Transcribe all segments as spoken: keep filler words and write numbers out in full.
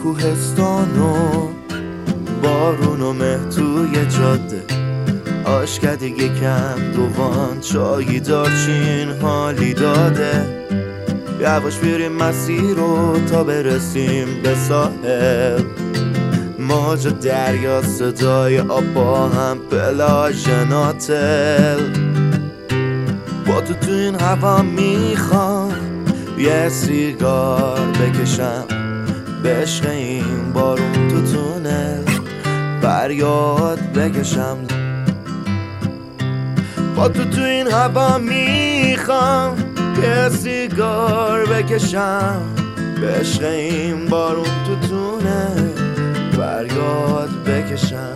کوهستان و بارون و مه توی جاده، آشکده یکم دوان چایی دارچین حالی داده. یواش بریم مسیر رو تا برسیم به ساحل، موج دریا صدای آب با هم پلاژ ناتل. با تو تو این هوا میخوام یه سیگار بکشم، به عشق این بارون تو تونل فریاد بکشم. با تو تو این هوا میخوام یه سیگار بکشم، به عشق این بارون تو تونل فریاد بکشم.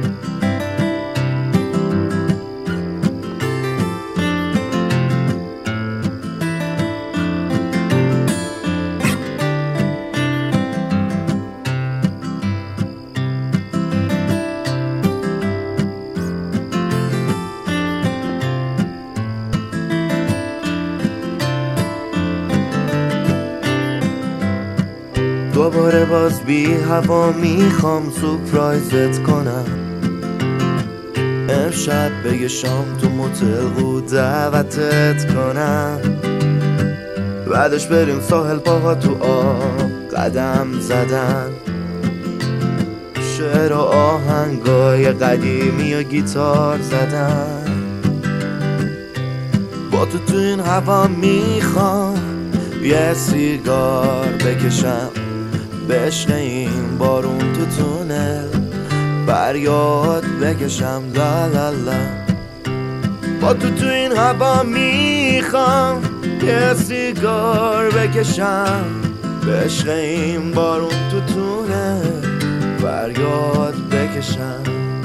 دوباره باز بی هوا میخوام سورپرایزت کنم، امشب به شام تو موتل بود دعوتت کنم. بعدش بریم ساحل پاها تو آب قدم زدن، شعر و آهنگای قدیمی و گیتار زدن. با تو تو این هوا میخوام یه سیگار بکشم، به عشق این بارون تو تونل فریاد بکشم. لا لا لا. با تو تو این هوا میخوام یه سیگار بکشم، به عشق این بارون تو تونل فریاد بکشم.